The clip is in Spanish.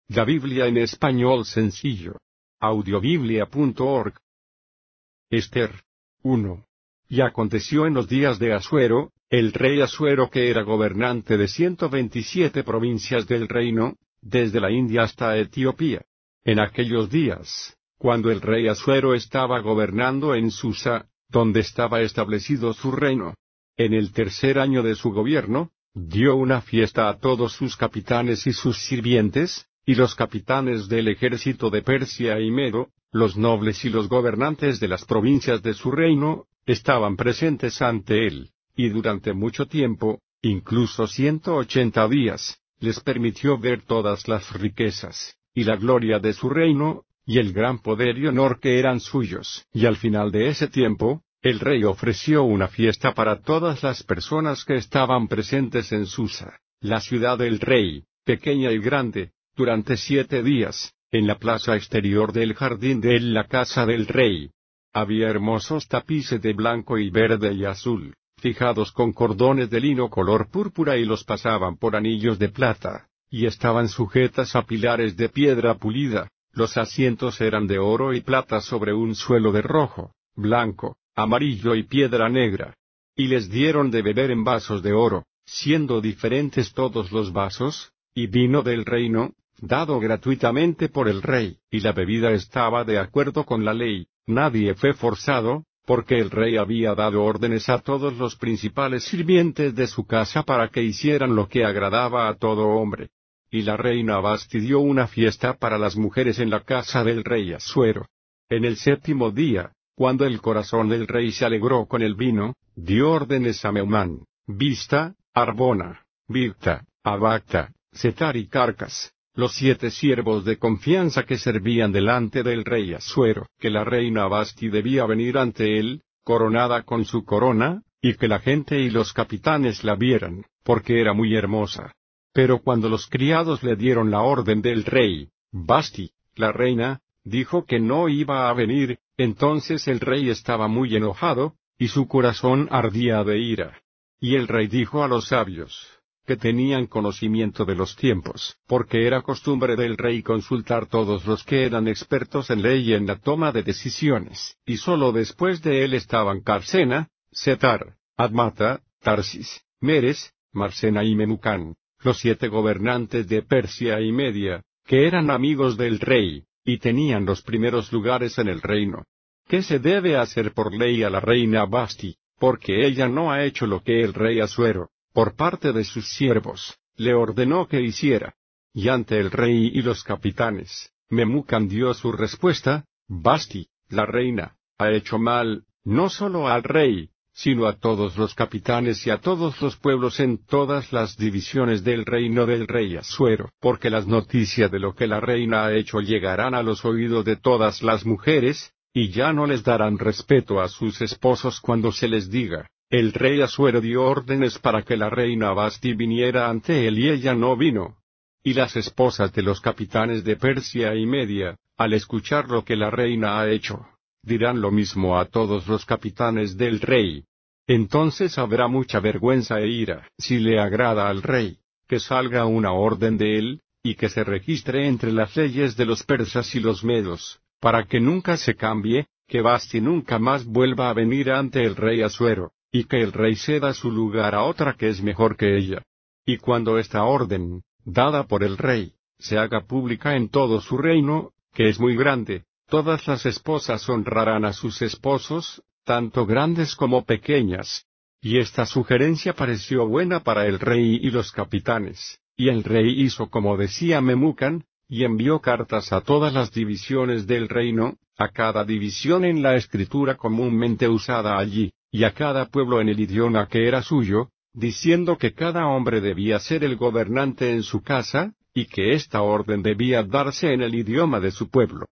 La Biblia en español sencillo. Audiobiblia.org. Ester. 1. Y aconteció en los días de Asuero, el rey Asuero que era gobernante de 127 provincias del reino, desde la India hasta Etiopía. En aquellos días, cuando el rey Asuero estaba gobernando en Susa, donde estaba establecido su reino, en el tercer año de su gobierno, dio una fiesta a todos sus capitanes y sus sirvientes, y los capitanes del ejército de Persia y Medo, los nobles y los gobernantes de las provincias de su reino, estaban presentes ante él, y durante mucho tiempo, incluso 180 días, les permitió ver todas las riquezas, y la gloria de su reino, y el gran poder y honor que eran suyos. Y al final de ese tiempo, el rey ofreció una fiesta para todas las personas que estaban presentes en Susa, la ciudad del rey, pequeña y grande, durante 7 días, en la plaza exterior del jardín de la casa del rey. Había hermosos tapices de blanco y verde y azul, fijados con cordones de lino color púrpura y los pasaban por anillos de plata, y estaban sujetas a pilares de piedra pulida. Los asientos eran de oro y plata sobre un suelo de rojo, blanco, amarillo y piedra negra. Y les dieron de beber en vasos de oro, siendo diferentes todos los vasos, y vino del reino, dado gratuitamente por el rey, y la bebida estaba de acuerdo con la ley, nadie fue forzado, porque el rey había dado órdenes a todos los principales sirvientes de su casa para que hicieran lo que agradaba a todo hombre. Y la reina Vasti dio una fiesta para las mujeres en la casa del rey Asuero. En el 7º día, cuando el corazón del rey se alegró con el vino, dio órdenes a Meumán, Bizta, Arbona, Bigta, Abagta, Setar y Carcas, los 7 siervos de confianza que servían delante del rey Asuero, que la reina Vasti debía venir ante él, coronada con su corona, y que la gente y los capitanes la vieran, porque era muy hermosa. Pero cuando los criados le dieron la orden del rey, Vasti, la reina, dijo que no iba a venir. Entonces el rey estaba muy enojado, y su corazón ardía de ira. Y el rey dijo a los sabios, que tenían conocimiento de los tiempos, porque era costumbre del rey consultar todos los que eran expertos en ley y en la toma de decisiones, y sólo después de él estaban Carsena, Setar, Admata, Tarsis, Meres, Marsena y Memucán, los 7 gobernantes de Persia y Media, que eran amigos del rey, y tenían los primeros lugares en el reino. ¿Qué se debe hacer por ley a la reina Vasti? Porque ella no ha hecho lo que el rey Asuero, por parte de sus siervos, le ordenó que hiciera. Y ante el rey y los capitanes, Memucán dio su respuesta: Vasti, la reina, ha hecho mal, no solo al rey, sino a todos los capitanes y a todos los pueblos en todas las divisiones del reino del rey Asuero, porque las noticias de lo que la reina ha hecho llegarán a los oídos de todas las mujeres, y ya no les darán respeto a sus esposos cuando se les diga: el rey Asuero dio órdenes para que la reina Vasti viniera ante él y ella no vino. Y las esposas de los capitanes de Persia y Media, al escuchar lo que la reina ha hecho, dirán lo mismo a todos los capitanes del rey. Entonces habrá mucha vergüenza e ira. Si le agrada al rey, que salga una orden de él, y que se registre entre las leyes de los persas y los medos, para que nunca se cambie, que Vasti nunca más vuelva a venir ante el rey Asuero, y que el rey ceda su lugar a otra que es mejor que ella. Y cuando esta orden, dada por el rey, se haga pública en todo su reino, que es muy grande, todas las esposas honrarán a sus esposos, tanto grandes como pequeñas. Y esta sugerencia pareció buena para el rey y los capitanes, y el rey hizo como decía Memucán, y envió cartas a todas las divisiones del reino, a cada división en la escritura comúnmente usada allí, y a cada pueblo en el idioma que era suyo, diciendo que cada hombre debía ser el gobernante en su casa, y que esta orden debía darse en el idioma de su pueblo.